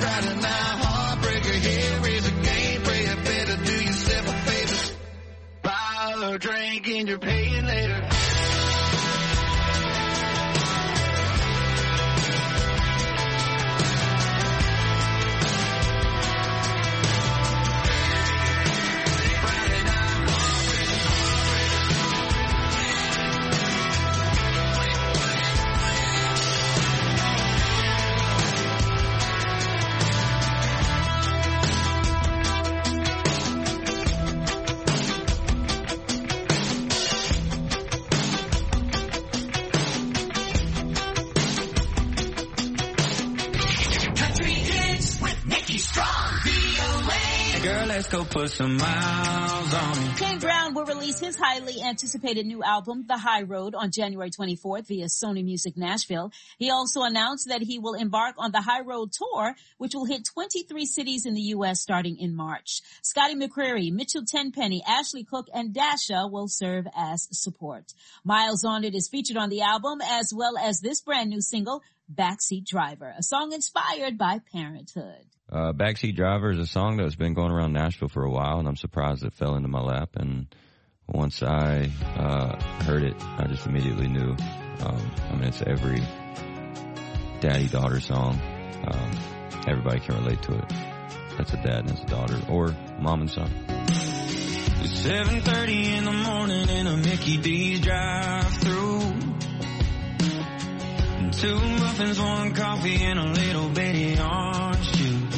Friday night heartbreaker, here is a game. Pray I better do yourself a favor. Buy a drink and you're paying later. Let's go put some miles on me. Kane Brown will release his highly anticipated new album, The High Road, on January 24th via Sony Music Nashville. He also announced that he will embark on the High Road Tour, which will hit 23 cities in the U.S. starting in March. Scotty McCreery, Mitchell Tenpenny, Ashley Cook, and Dasha will serve as support. Miles on It is featured on the album, as well as this brand new single, Backseat Driver, a song inspired by parenthood. Backseat Driver is a song that's been going around Nashville for a while, and I'm surprised it fell into my lap. And once I heard it, I just immediately knew. It's every daddy-daughter song. Everybody can relate to it. That's a dad and that's a daughter, or mom and son. It's 7:30 in the morning in a Mickey D's drive-thru. 2 muffins, 1 coffee, and a little bitty orange juice.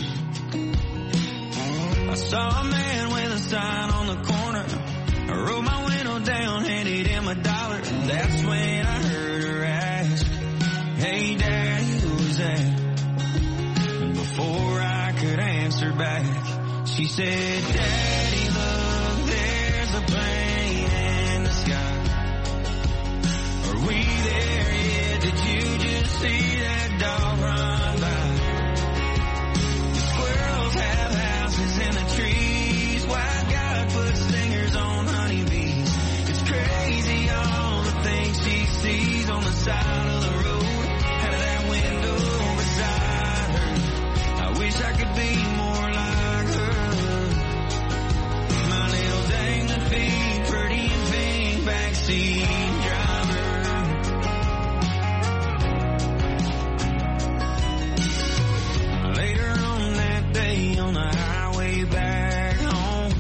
I saw a man with a sign on the corner. I rolled my window down, handed him $1. That's when I heard her ask, "Hey, Daddy, who's that?" And before I could answer back, she said, "Daddy, look, there's a plane in the sky. Are we there yet? Did you just see that dog run by? The squirrels have houses in the trees. Why God put stingers on honeybees? It's crazy all the things she sees on the side of the road, out of that window beside her. I wish I could be more like her. My little dangling feet, pretty and pink, backseat driver." Later on that day on the highway back home,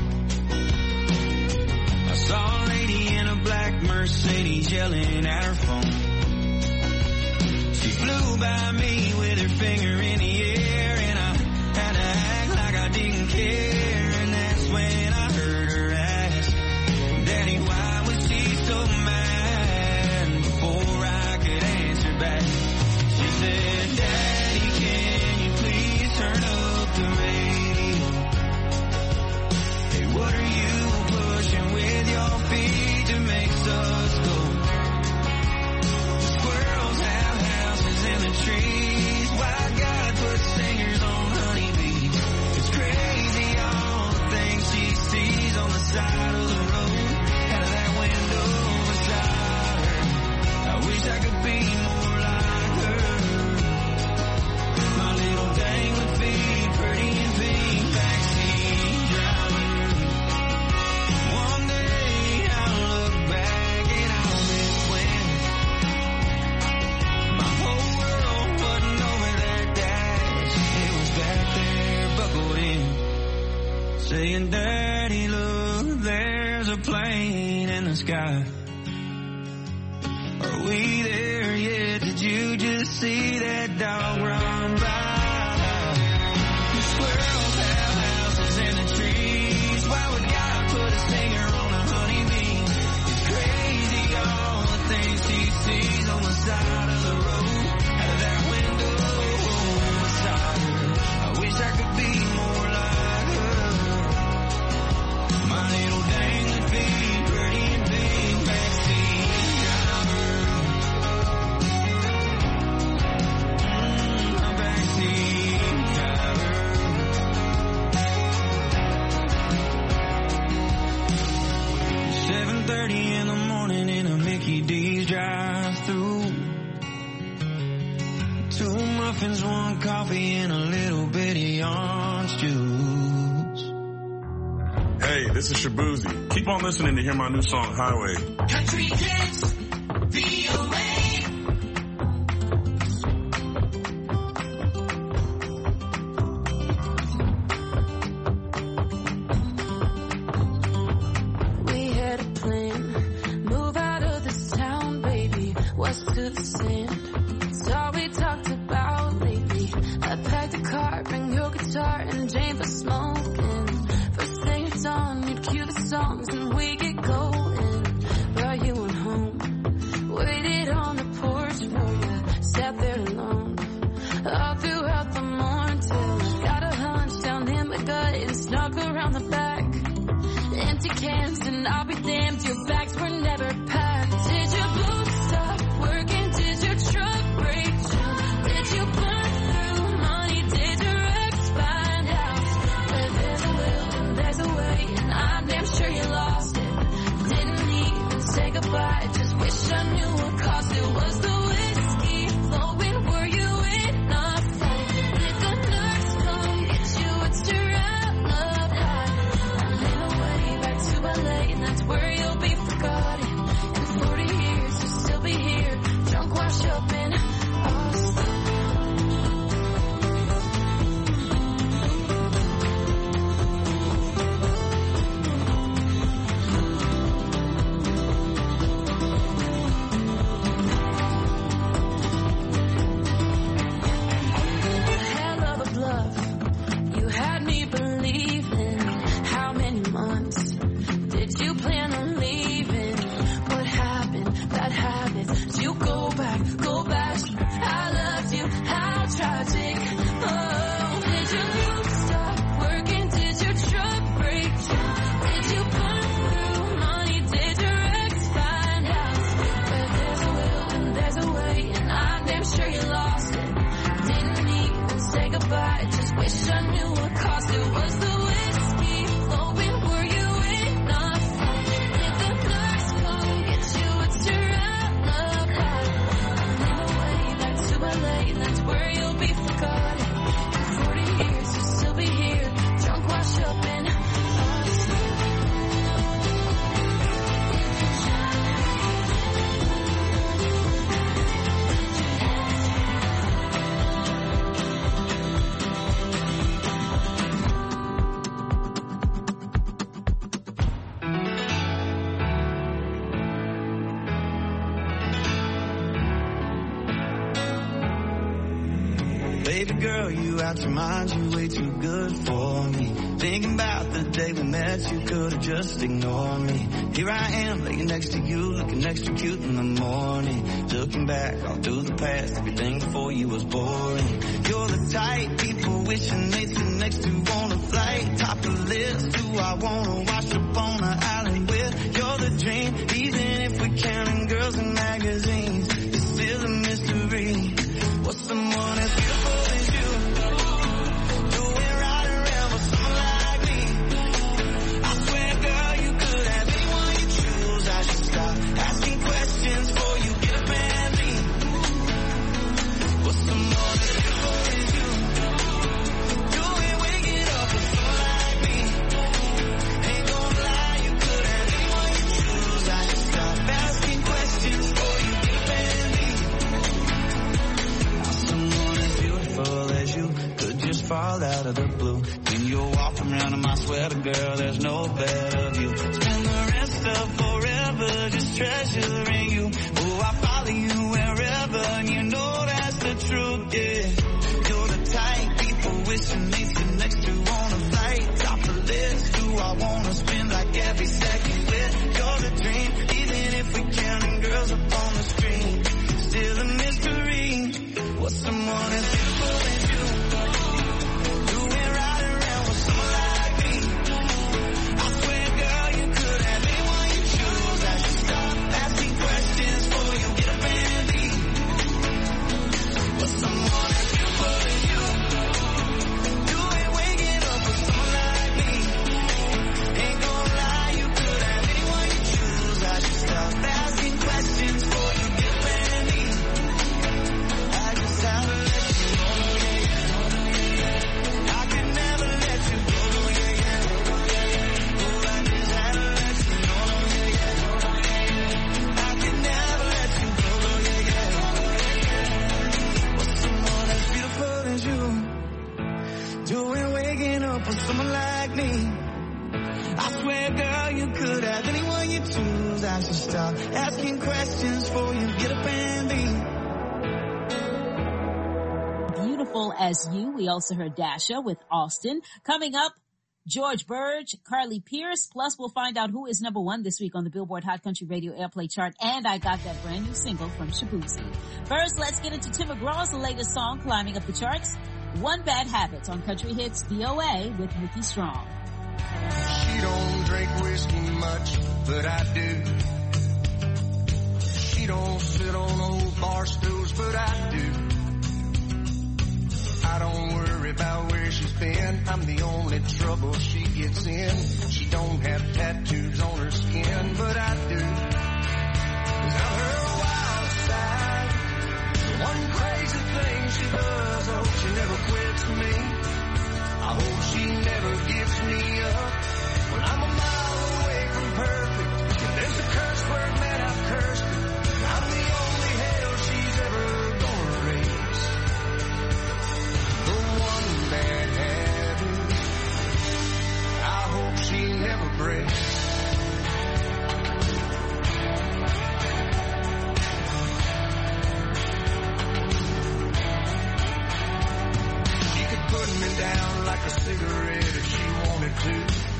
I saw a lady in a black Mercedes yelling at her phone. She flew by me with her finger in the air, and I had to act like I didn't care. And that's when I heard her ask, "Daddy, why was she so mad?" And before I could answer back, she said, "Daddy, can you please turn up the radio? Hey, what are you pushing with your feet to make us go? The squirrels have houses in the trees. Why God put stingers on honeybees? It's crazy all the things she sees on the side of the road, out of that window beside her. I wish I could be more like her. My little dangling feet, pretty and pink, backseat driver. One day I'll look back at all this when my whole world wasn't over that dash. It was back there, buckled in, saying, "Daddy, look, there's a plane in the sky. Are we there yet? Did you just see that dog run by? The squirrels have houses in the trees. Why would God put a stinger on a honeybee? It's crazy all the things she sees on the side of the road, out of that window beside her. I wish I could be more like her. My little dangling feet, pretty and pink, backseat driver." Hey, this is Shabuzi. Keep on listening to hear my new song, Highway. Country Hits, VOA. We had a plan, move out of this town, baby, west to the sand. It's all we talked about lately. I packed a car, bring your guitar, and Jane for smoking. First thing it's on, you'd cue the songs, and we get going. Brought you on home, waited on the porch for you, sat there alone. All throughout the morning till I got a hunch down in my gut and snuck around the back. Empty cans and I'll be damned, your bags were never packed. Did your boots stop working? Did your truck break down? Did you burn through money? Did your ex find out? Where there's a will and there's a way, and I'm damn sure you lost it. Didn't even say goodbye, just wish I knew what caused it. Was the whiskey flowing? Were you in a fight? Did the nurse come get you? What's your alibi? I'm in a way back to LA, and that's where you'll be forgotten. In 40 years, you'll still be here, drunk, washed up in Austin. Hell of a bluff, you had me believing. How many months did you plan on leaving? What happened? Bad habits. Did you go back? Go back. I loved you. How tragic. Oh, did your boots stop working? Did your truck break down? Did you burn through money? Did your ex find out? Where there's a will and there's a way, and I'm damn sure you lost it. Didn't even say goodbye, just wish I knew what caused it. Was the whiskey flowing? Were you in a fight? Did the nurse come get you? What's your alibi? I'm in a way back to LA, and that's where you'll be forgotten. In 40 years, you'll still be here, drunk, washed up in Austin. Baby girl, you out your mind, you way too good for me. Thinking about the day we met, you could've just ignored me. Here I am, laying next to you, looking extra cute in the morning. Looking back all through the past, everything before you was boring. You're the type people wishing they'd sit next to on a flight. Top of the list, who I wanna wash up on the island with. You're the dream, even if we're counting girls in magazines. It's still a mystery. What's someone as beautiful as you doing right around with someone like me? I swear, girl, you could have anyone you choose. I should stop asking questions before you get up and leave. What's someone as beautiful as you doing, waking up with someone like me? Ain't gonna lie, you could have anyone you choose. I should stop asking questions before you get up and leave. Someone as beautiful as you could just fall out of the blue. When you're walking around in my sweater, girl, there's no better view. Spend the rest of forever just treasuring you. Oh, I follow you wherever, and you know that's the truth, yeah. You're the type people wishing they sit next to on a flight. Top of the list, who I wanna spend like every second with. You're the dream, even if we're counting girls up on the screen. Still a mystery. What's someone as beautiful as you doing right around with someone like me? I swear, girl, you could have anyone you choose. I should stop asking questions before you get up and leave. What's someone as beautiful as you doing, waking up with someone like me? Ain't gonna doing waking up with someone like me. I swear, girl, you could have anyone you choose. I should stop asking questions for you. Get up and be Beautiful As You. We also heard Dasha with Austin. Coming up, George Burge, Carly Pierce, plus we'll find out who is number one this week on the Billboard Hot Country Radio Airplay chart, and I got that brand new single from Shabuzi. First, let's get into Tim McGraw's latest song climbing up the charts, One Bad Habit on Country Hits VOA with Nikki Strong. She don't drink whiskey much, but I do. She don't sit on old bar stools, but I do. I don't worry about where she's been. I'm the only trouble she gets in. She don't have tattoos on her skin, but I do. 'Cause I'm her wild side. The one crazy thing she does, I hope she never quits me. I hope she never gives me up. When I'm a mile away from perfect, if there's a curse word that I've cursed her, I'm the only hell she's ever gonna raise. The one bad habit, I hope she never breaks. She could put me down like a cigarette if she wanted to.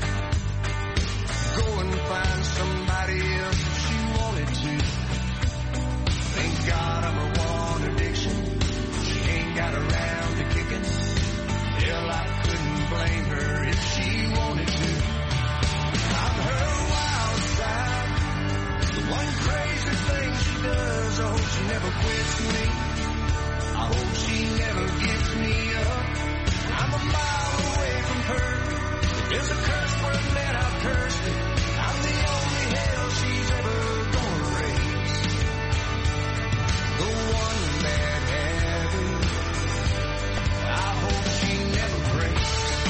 Go and find somebody else if she wanted to. Thank God I'm her one addiction. She ain't got around to kicking. Hell, I couldn't blame her if she wanted to. I'm her wild side. The one crazy thing she does, I hope she never quits me. I hope she never gives me up. I'm a mile away from perfect. If there's a curse word that I've cursed it, I'm the only hell she's ever gonna raise. The one bad habit, I hope she never breaks.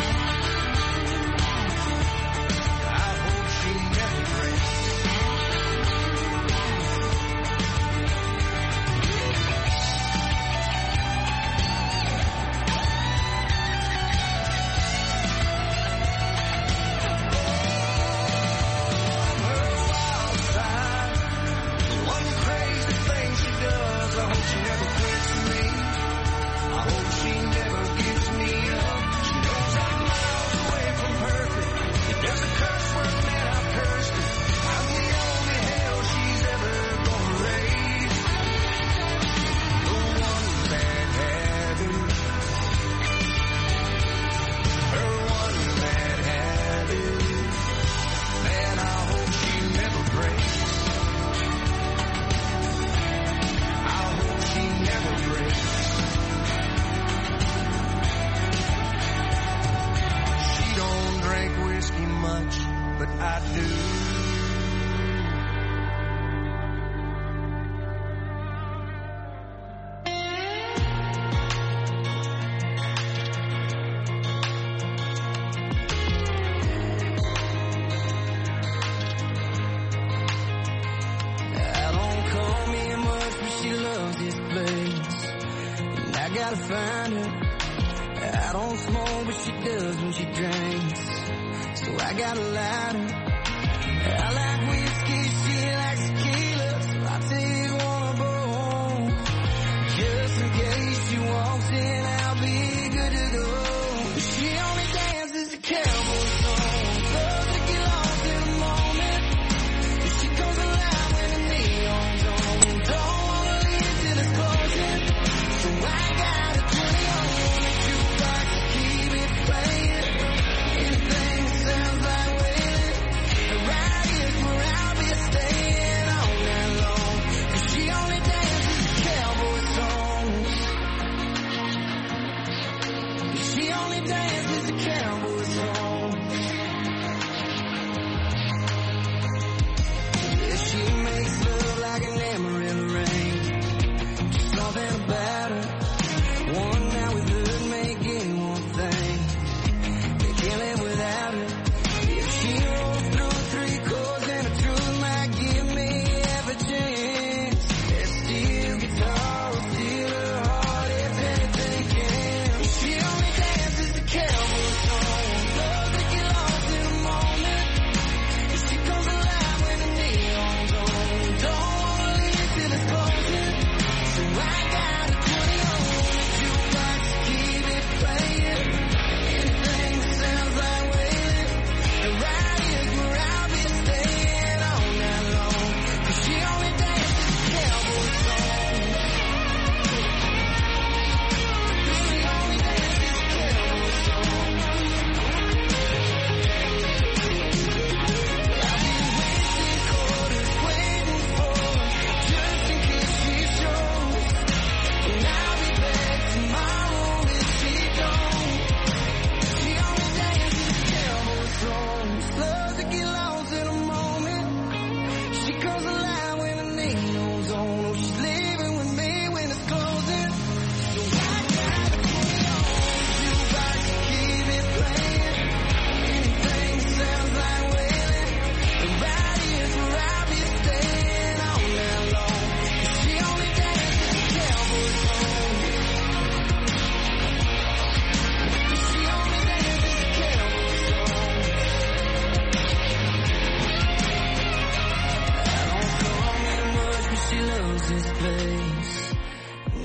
I hope she never breaks. gotta find her. I don't smoke, but she does when she drinks. So I got a lighter. I like whiskey, she likes tequila, so I take one of both. Just in case she walks in, I'll be good to go. She only dances to cowboy songs, loves to get lost in the moment. She comes alive when the neon's on. Don't wanna leave till it's closing, so I got a 20 on the jukebox to keep it playing. Anything that sounds like wailing, right here's where I'll be staying all night long. 'Cause she only dances to cowboy songs. She only dances to cowboy songs. Yeah, she makes love like an hammer in the rain. Just something about her. One night with her make anyone think they can't live without her. If she rolls through 3 chords and the truth might give me every chance. That steel guitar will steal her heart if anything can. She only dances to cowboy songs.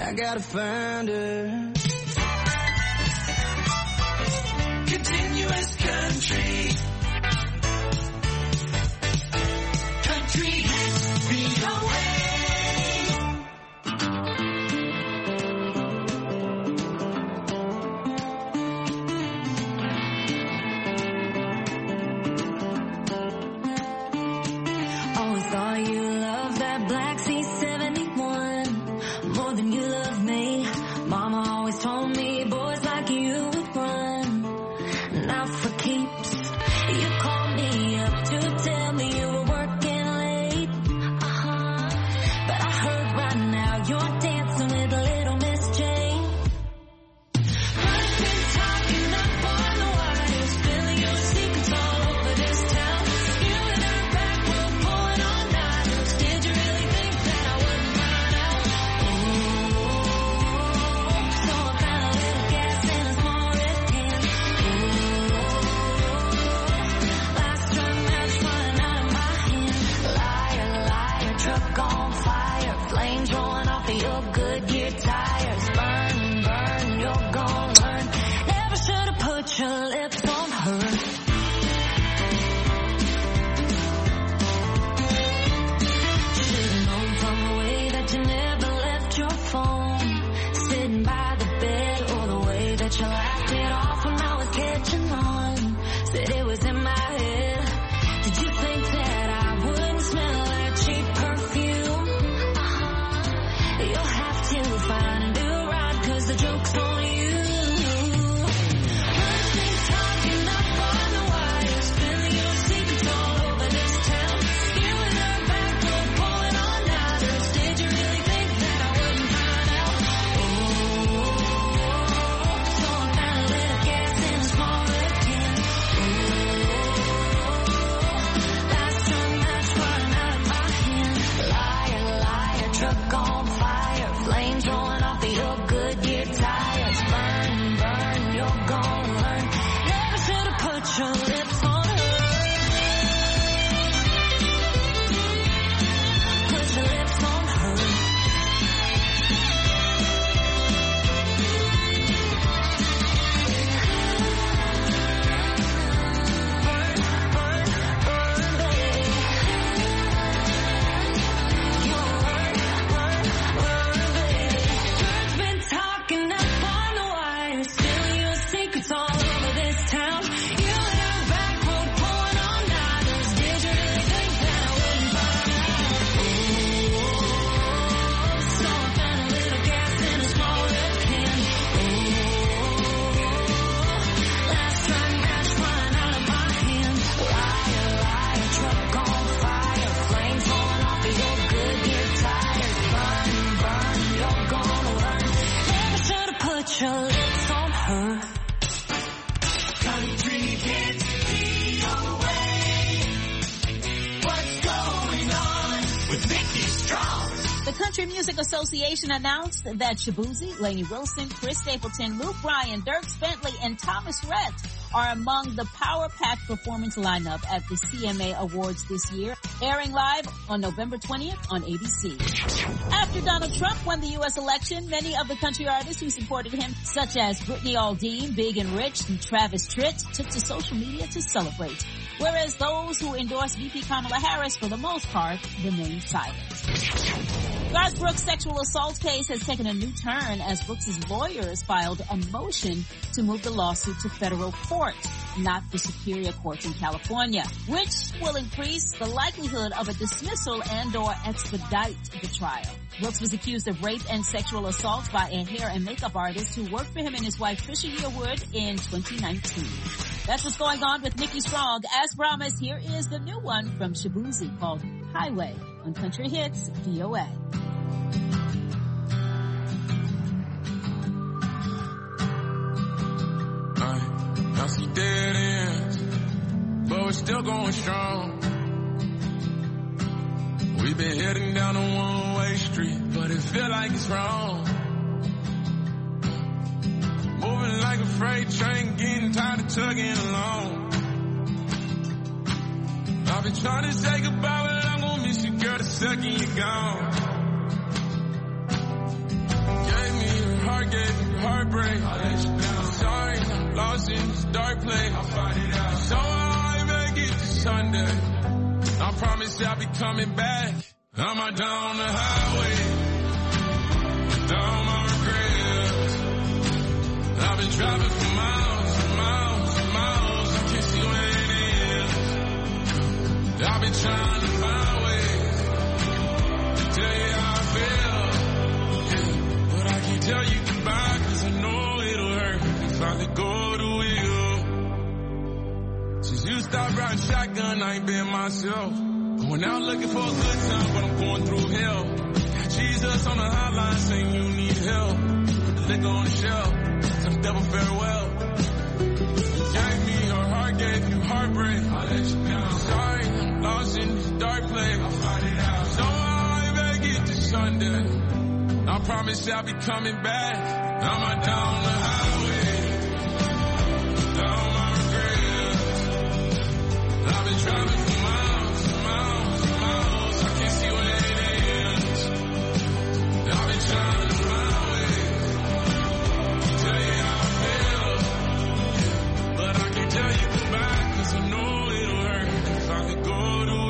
I gotta find her. Continuous country. Country hits VOA. Always thought you loved that Black C-71 more than you love me. Mama always told me boys like you would run, not for keeps. You called me up to tell me you were working late. But I heard right now you're dancing with little Miss Jane. I've been talking up on the wire, spilling your secrets all over this town. You and her back were pulling all nighters. Did you really think that I wouldn't find out? So I found a little gas in a small red can. Last drunk match running out of my hand. Liar, liar, truck on fire, flames rolling off of your Goodyear tires. Burn, burn, you're gonna learn. Never should have put your lips on her. Should've known from the way that you never left your phone, sitting by the bed, or the way that you laughed it off when I was catching on. Said it was in my head. Did you think that I wouldn't smell that cheap perfume? You'll have to find a new ride, 'cause the joke's on you. I've been talking up on the wire, spilling your secrets all over this town. You and her back were pulling all nighters. Did you really think that I wouldn't find out? So I found a little gas in a small red can. Last drunk match running out of my hand. Liar, liar, truck on fire, flames rolling off of your Goodyear tires. Burn, burn, you're gonna learn. Never should have put your lips on her. Put your lips on her. Burn, burn, burn, baby. You're burn, baby. Birds been talking up on the wire, spilling your secrets all over this town. You and her back road pulling all nighters. Did you really think that I wouldn't find out? So I found a little gas in a small red can. Last drunk match running out of my hand. Liar, liar, truck on fire, flames rolling off of your Goodyear tires. Burn, burn, you're gonna learn. Never should have put your lips on her. Country hits VOA. What's going on with Mickey Strong? The Country Music Association announced that Shabuzi, Lainey Wilson, Chris Stapleton, Luke Bryan, Dierks Bentley, and Thomas Rhett are among the power-packed performance lineup at the CMA Awards this year, airing live on November 20th on ABC. After Donald Trump won the U.S. election, many of the country artists who supported him, such as Brittany Aldean, Big and Rich, and Travis Tritt, took to social media to celebrate, whereas those who endorsed VP Kamala Harris, for the most part, remained silent. Garth Brooks' sexual assault case has taken a new turn as Brooks' lawyers filed a motion to move the lawsuit to federal court, not the Superior Court in California, which will increase the likelihood of a dismissal and/or expedite the trial. Brooks was accused of rape and sexual assault by a hair and makeup artist who worked for him and his wife Trisha Yearwood in 2019. That's what's going on with Mickey Strong. As promised, here is the new one from Shabuzi called Highway on Country Hits VOA. Now some dead ends, but we're still going strong. We've been heading down a one-way street, but it feel like it's wrong. Moving like a freight train, getting tired of tugging along. I've been trying to say goodbye, but I'm gonna miss you, girl, the second you're gone. Yeah, heart gave you heartbreak. I let you down. Sorry, I'm lost in this dark place. I'll find it out. So I make it to Sunday. I promise I'll be coming back. I'm out down the highway, down my regrets. I've been driving for miles and miles and miles. I can't see where it is. I've been trying to find ways to tell you how I feel. Yeah. But I can't tell you goodbye, cause I know it'll hurt if I let go of the wheel. Since you stopped riding shotgun, I ain't been myself. Going out looking for a good time, but I'm going through hell. Got Jesus on the hotline saying you need help. Put the liquor on the shelf. Some devil farewell. You gave me your heart, gave you heartbreak. I let you down. Sorry, I'm lost in this dark place. I'll find it out. So I make it to Sunday. I promise I'll be coming back. I'm out down the highway, down my regrets. I've been driving for miles and miles and miles. I can't see where it ends. I've been trying to find ways to tell you how I feel. But I can't tell you goodbye, cause I know it'll hurt if I let go of the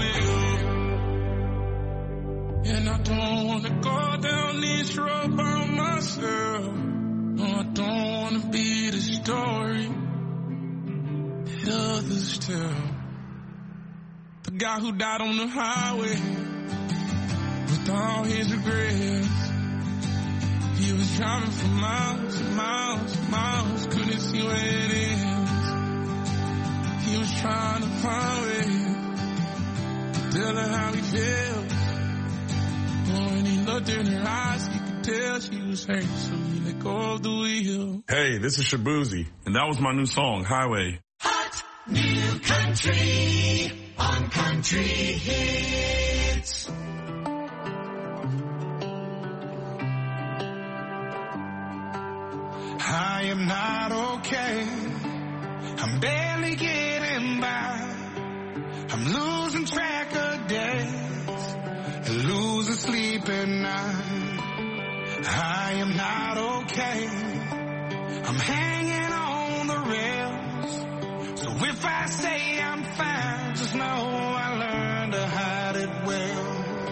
wheel. And I don't wanna go down this road by myself. No, I don't wanna be the story that others tell. The guy who died on the highway with all his regrets. He was driving for miles and miles and miles, couldn't see where it ends. He was trying to find ways to tell her how he feels. But when he looked in her eyes, he could tell she was hurt, so he let go of the wheel. Hey, this is Shabuzi, and that was my new song, Highway. Hot new country on Country Hits. I am not okay. I'm barely getting by. I'm losing track of days and losing sleep at night. I am not okay. I'm hanging on the rails. So if I say I'm fine, just know I learned to hide it well.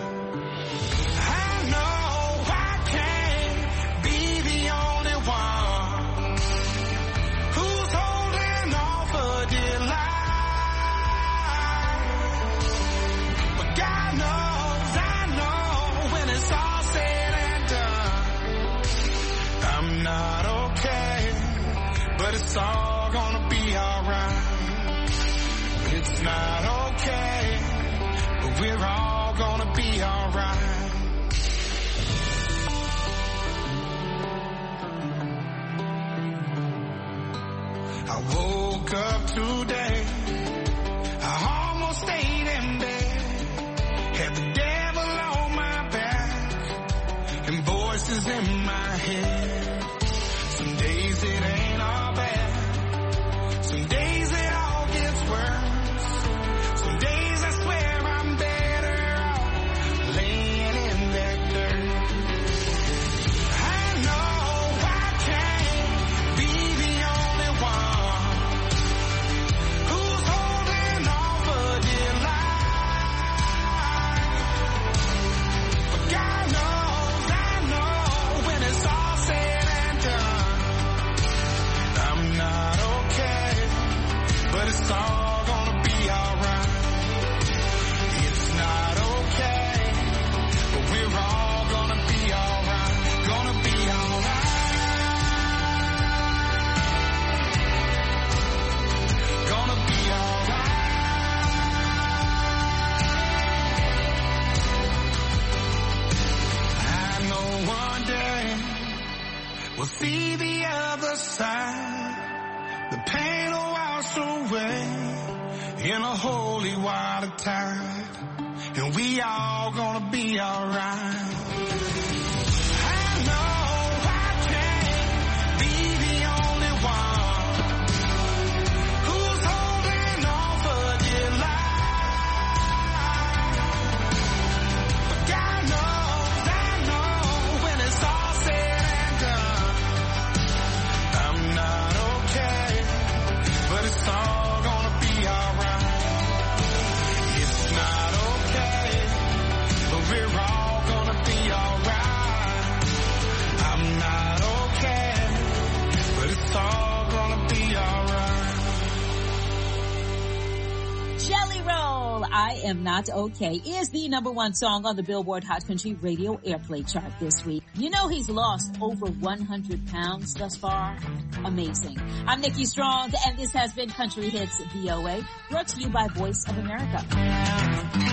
I know I can't be the only one who's holding on for dear life. But God knows, I know when it's all said and done, I'm not okay, but it's all gonna be alright. It's not okay, but we're all gonna be alright. I woke up today, I almost stayed in bed, had the devil on my back, and voices in my head. Some days it ain't all bad, some days it all gets worse. Some days I swear I'm better off laying in that dirt. I know I can't be the only one who's holding on for dear life. But God knows, I know when it's all said and done, I'm not okay, but it's all gonna be alright. It's not okay, but we're all gonna be alright. Gonna be alright. Gonna be alright. I know one day we'll see the other side. The pain will wash away in a holy water tide, and we all gonna be alright. I know I can't be the only one who's holding on for dear life. But God knows, I know when it's all said and done, I Am Not Okay is the #1 song on the Billboard Hot Country Radio Airplay chart this week. You know he's lost over 100 pounds thus far? Amazing. I'm Nikki Strong, and this has been Country Hits VOA, brought to you by Voice of America.